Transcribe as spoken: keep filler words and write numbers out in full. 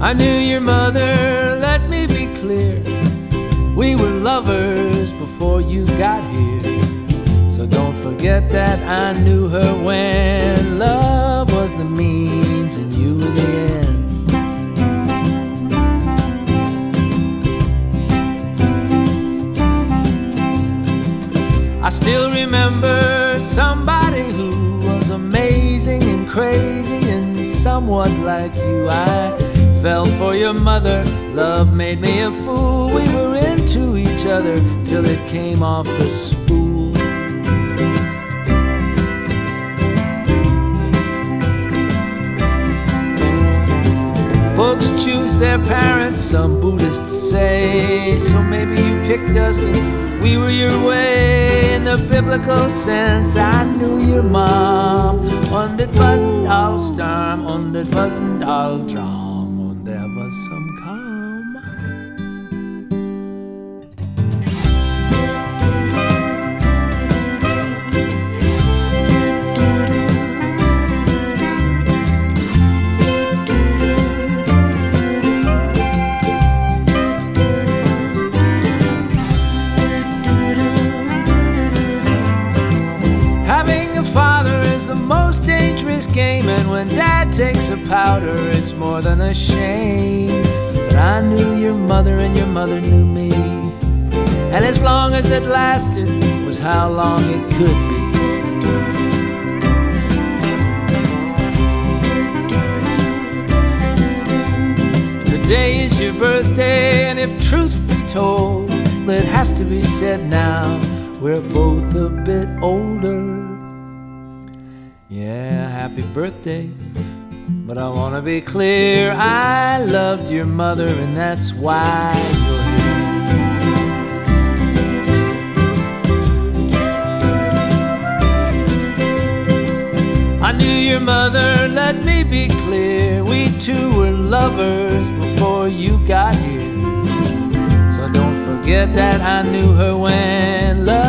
I knew your mother, let me be clear. We were lovers before you got here. So don't forget that I knew her when love was the means and you were the end. I still remember somebody who was amazing and crazy and somewhat like you. I fell for your mother, love made me a fool. We were into each other till it came off the spool. Folks choose their parents, some Buddhists say. So maybe you picked us and we were your way. In the biblical sense, I knew your mom. Und it wasn't all storm, und it wasn't all drum, und there was some calm. Game, and when dad takes a powder, it's more than a shame. But I knew your mother and your mother knew me, and as long as it lasted was how long it could be. Today is your birthday, and if truth be told, it has to be said now, we're both a bit older. Yeah, happy birthday, but I want to be clear, I loved your mother and that's why you're here. I knew your mother, let me be clear, we two were lovers before you got here. So don't forget that I knew her when love